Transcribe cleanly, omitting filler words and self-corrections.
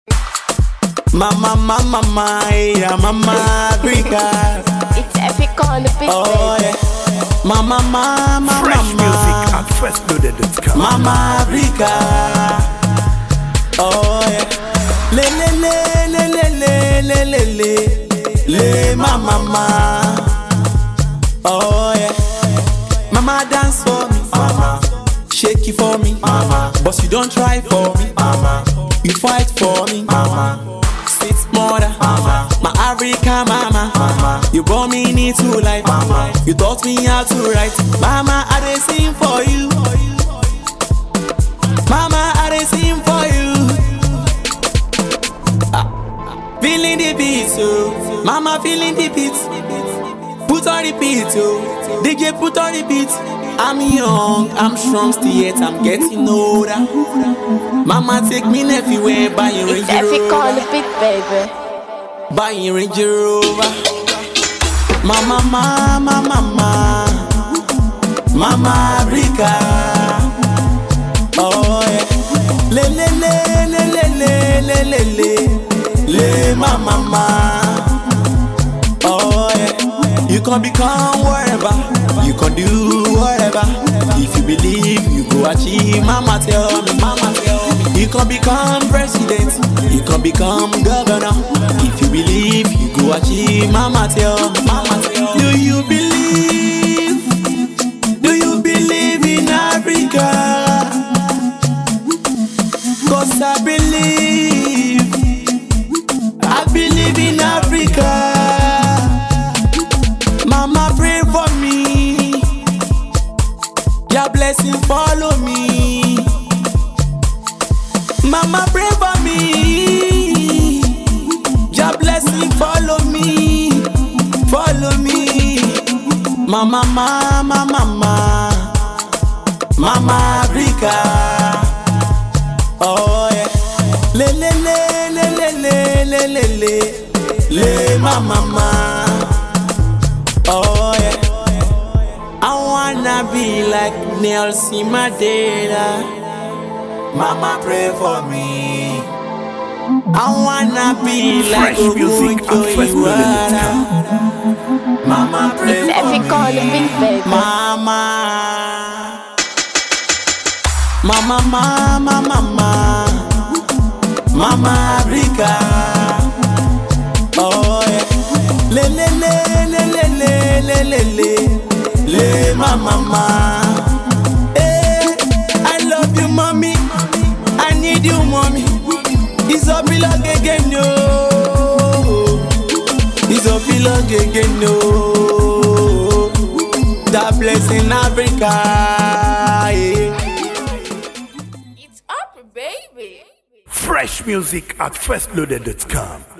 Mama, mama, yeah, mama, Africa. It's epic on the beat, Oh yeah. Mama, mama, Fresh mama. music at freshloaded.com. Mama, Africa. Oh yeah. Le le le le le le le le le mama, mama. Oh yeah. Mama, dance for me, mama. Shake it for me, mama. But you don't try for me, mama. You fight for me, mama. Sweet mother, mama. My Africa mama, mama. You brought me into life, mama. You taught me how to write, mama. I dey sing for you, mama. I dey sing for you. Feeling the beat, oh, mama. Feeling the beat. Put on the beat, oh, DJ put on the beat. I'm young, I'm strong, still yet I'm getting older. Mama take me everywhere, buying Range It's epic on the Rover, beat, baby. buying Range Rover. Mama, mama, mama, mama, Africa. Oh yeah, le le le le le le le le le, mama, mama. Oh yeah. You can become whatever, you can do whatever. If you believe, you go achieve. Mama tell me, mama tell me. You can become president, you can become governor. If you believe, you go achieve. Mama tell me, mama tell me. Do you believe? Do you believe in Africa? 'Cause I believe in Africa. Mama pray for me, your blessing follow me. Mama pray for me, your blessing follow me, follow me. Mama, mama, mama, mama, Africa. Oh yeah, le le le le le le le le le, mama, mama. Oh yeah, I wanna be like Nelson Mandela. Mama pray for me. I wanna be like Fresh music at freshloaded.com. Mama pray It's for epic on the me. beat, baby. Mama, mama, mama, mama, mama, Africa. Oh yeah, le le le le le le le le le, mama, mama. Hey, I love you, mommy. I need you, mommy. It's a vlog again, no. It's a vlog again, no. God bless in Africa. Yeah. It's up, baby. Fresh music at freshloaded.com.